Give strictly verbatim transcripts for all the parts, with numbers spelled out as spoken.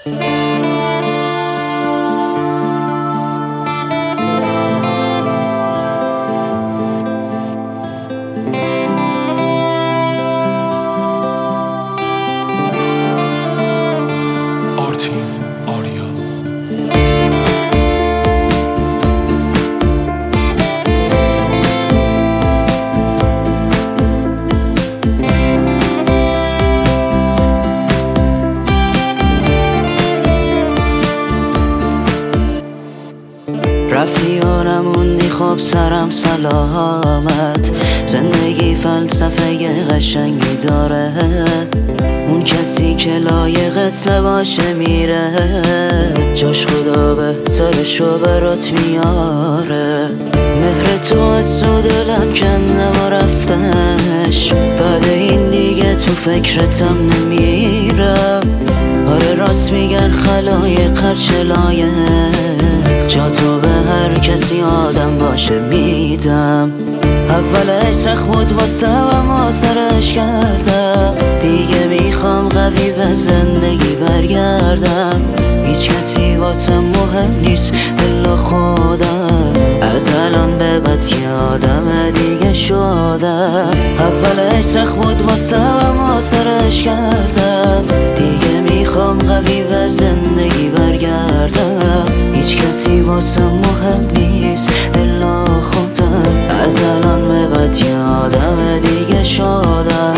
رفتی و نموندی خب سرم سلامت. زندگی فلسفه قشنگی داره، اون کسی که لایقت نباشه میره، جاش خدا بهترشو برات میاره. مهر تو از تو دلم کندم و رفتش، بعد این دیگه تو فکرتم نمیرم. آره راست میگن خلایق هرچه لایق، جا تو به هر کسی آدم باشه میدم. اولش سخت بود واسه اما سرش کردم، دیگه میخوام قوی به زندگی برگردم. هیچ کسی واسه مهم نیست الا خودم، از الان به بعد یادم دیگه شدم. اولش سخت بود واسه اما سرش کردم، دیگه میخوام قوی به زندگی برگردم. هیچ کسی واسه مهم نیست الا خودم، از الان به بعد یادم دیگه شدم.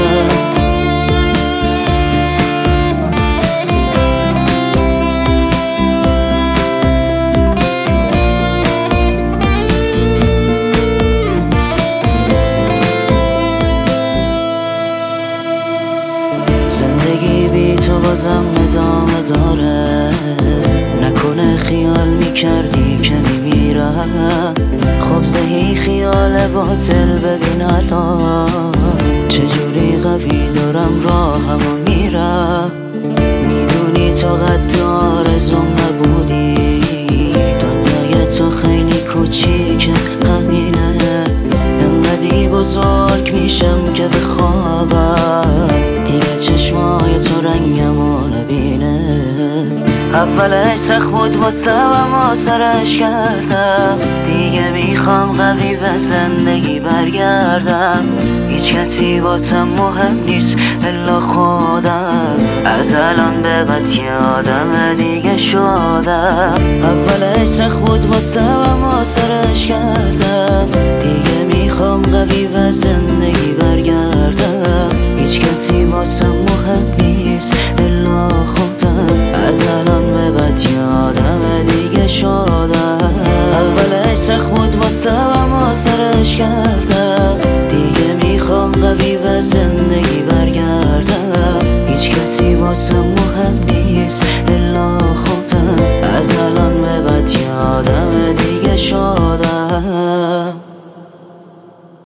زندگی بی تو بازم ادامه داره، نکنه خیال میکردی که میمیرم. خب زهی خیال باطل ببین الان، چجوری قوی دارم راهمو میرم. میدونی تو قد آرزوم نبودی، دنیای تو خیلی کوچیکه همینه. انقدی بزرگ میشم که بخوابم، دیگه چشمای تو رنگمو نبینه. اولش سخت بود واسه اما سرش کردم، دیگه میخوام قوی به زندگی برگردم. هیچ کسی واسه مهم نیست الا خودم، از الان به بعد یادم دیگه شدم. اولش سخت بود واسه اما سرش کردم، دیگه میخوام قوی به زندگی برگردم. هیچ کسی واسه مهم نیست الا خودم، از الان به بعد یادم دیگه شدم. اولش سخت بود واسه اما سرش کردم،